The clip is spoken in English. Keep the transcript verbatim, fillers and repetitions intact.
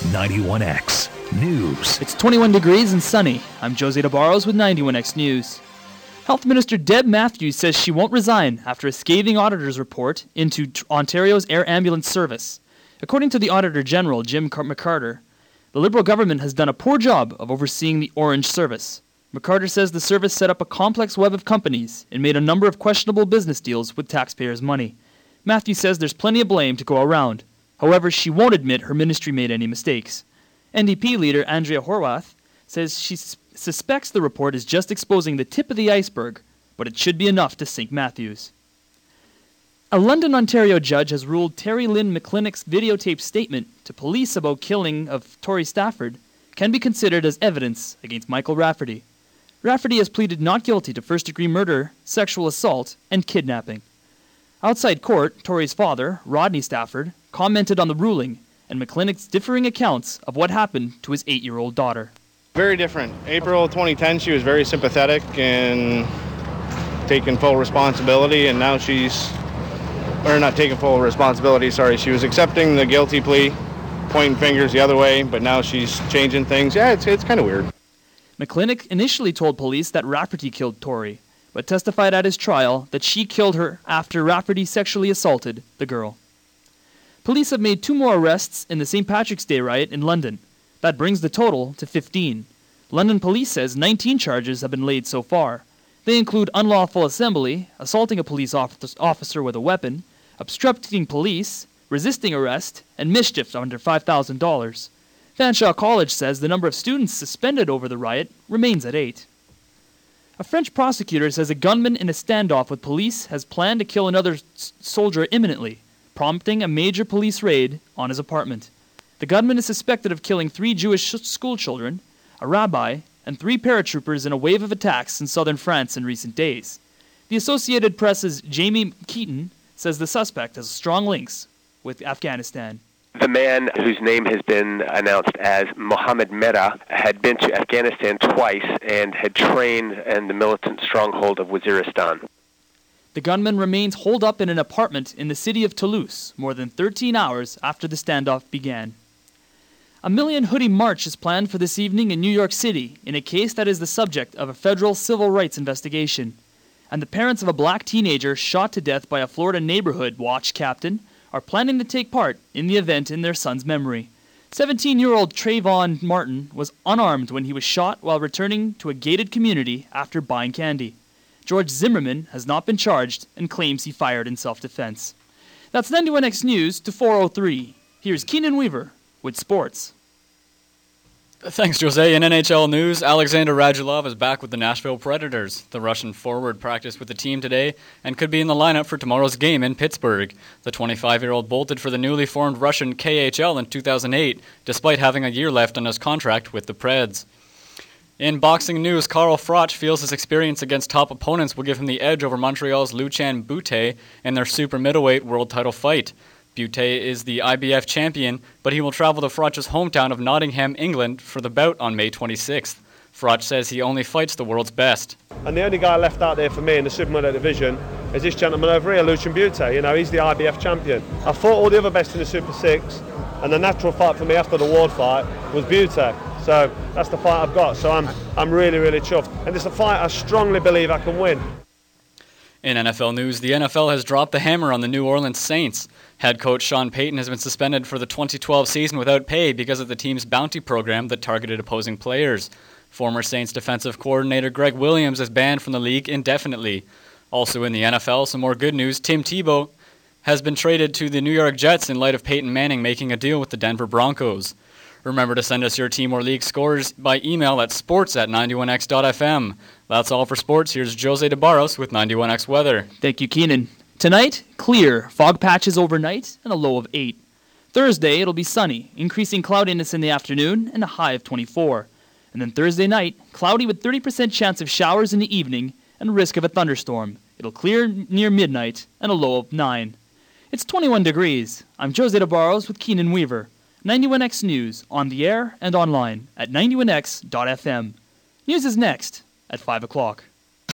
ninety-one X News. It's twenty-one degrees and sunny. I'm Jose DeBarros with ninety-one X News. Health Minister Deb Matthews says she won't resign after a scathing auditor's report into Ontario's air ambulance service. According to the Auditor General, Jim McCarter, the Liberal government has done a poor job of overseeing the Orange service. McCarter says the service set up a complex web of companies and made a number of questionable business deals with taxpayers' money. Matthews says there's plenty of blame to go around. However, she won't admit her ministry made any mistakes. N D P leader Andrea Horwath says she s- suspects the report is just exposing the tip of the iceberg, but it should be enough to sink Matthews. A London, Ontario judge has ruled Terry Lynn McClintock's videotaped statement to police about killing of Tori Stafford can be considered as evidence against Michael Rafferty. Rafferty has pleaded not guilty to first-degree murder, sexual assault, and kidnapping. Outside court, Tori's father, Rodney Stafford, commented on the ruling and McClintock's differing accounts of what happened to his eight-year-old daughter. Very different. April twenty ten, she was very sympathetic and taking full responsibility, and now she's, or not taking full responsibility, sorry, she was accepting the guilty plea, pointing fingers the other way, but now she's changing things. Yeah, it's, it's kind of weird. McClintock initially told police that Rafferty killed Tori, but testified at his trial that she killed her after Rafferty sexually assaulted the girl. Police have made two more arrests in the Saint Patrick's Day riot in London. That brings the total to fifteen. London police says nineteen charges have been laid so far. They include unlawful assembly, assaulting a police officer with a weapon, obstructing police, resisting arrest, and mischief under five thousand dollars. Fanshawe College says the number of students suspended over the riot remains at eight. A French prosecutor says a gunman in a standoff with police has planned to kill another s- soldier imminently, prompting a major police raid on his apartment. The gunman is suspected of killing three Jewish sh- schoolchildren, a rabbi, and three paratroopers in a wave of attacks in southern France in recent days. The Associated Press's Jamie Keaton says the suspect has strong links with Afghanistan. The man whose name has been announced as Mohammed Merah had been to Afghanistan twice and had trained in the militant stronghold of Waziristan. The gunman remains holed up in an apartment in the city of Toulouse more than thirteen hours after the standoff began. A Million Hoodie March is planned for this evening in New York City in a case that is the subject of a federal civil rights investigation. And the parents of a black teenager shot to death by a Florida neighborhood watch captain are planning to take part in the event in their son's memory. seventeen-year-old Trayvon Martin was unarmed when he was shot while returning to a gated community after buying candy. George Zimmerman has not been charged and claims he fired in self-defense. That's ninety-one X News to four oh three. Here's Keenan Weaver with sports. Thanks, Jose. In N H L news, Alexander Radulov is back with the Nashville Predators. The Russian forward practiced with the team today and could be in the lineup for tomorrow's game in Pittsburgh. The twenty-five-year-old bolted for the newly formed Russian K H L in two thousand eight, despite having a year left on his contract with the Preds. In boxing news, Carl Froch feels his experience against top opponents will give him the edge over Montreal's Lucien Boutte in their super middleweight world title fight. Boutte is the I B F champion, but he will travel to Froch's hometown of Nottingham, England, for the bout on May twenty-sixth. Froch says he only fights the world's best. And the only guy left out there for me in the super middleweight division is this gentleman over here, Lucien Boutte. You know, he's the I B F champion. I fought all the other best in the Super Six, and the natural fight for me after the Ward fight was Boutte. So that's the fight I've got. So I'm I'm really, really chuffed. And it's a fight I strongly believe I can win. In N F L news, the N F L has dropped the hammer on the New Orleans Saints. Head coach Sean Payton has been suspended for the twenty twelve season without pay because of the team's bounty program that targeted opposing players. Former Saints defensive coordinator Greg Williams is banned from the league indefinitely. Also in the N F L, some more good news. Tim Tebow has been traded to the New York Jets in light of Peyton Manning making a deal with the Denver Broncos. Remember to send us your team or league scores by email at sports at ninety-one x dot f m. That's all for sports. Here's Jose DeBarros with ninety-one X Weather. Thank you, Keenan. Tonight, clear, fog patches overnight, and a low of eight. Thursday, it'll be sunny, increasing cloudiness in the afternoon, and a high of twenty-four. And then Thursday night, cloudy with thirty percent chance of showers in the evening and risk of a thunderstorm. It'll clear near midnight, and a low of nine. It's twenty-one degrees. I'm Jose DeBarros with Keenan Weaver. ninety-one X News, on the air and online at ninety-one x dot f m. News is next at five o'clock.